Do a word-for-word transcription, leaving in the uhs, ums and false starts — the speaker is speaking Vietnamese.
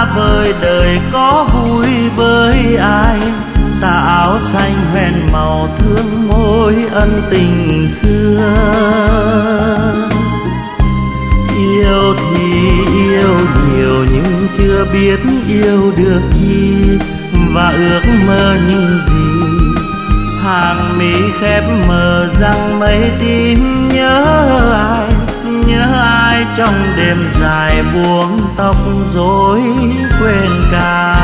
vời đời có vui với ai, tà áo xanh hoen màu thương môi ân tình xưa. Yêu thì yêu nhiều nhưng chưa biết yêu được chi, và ước mơ những gì. Hàng mi khép mờ răng mây tim nhớ ai, nhớ ai trong đêm dài buông tóc rối quên cả.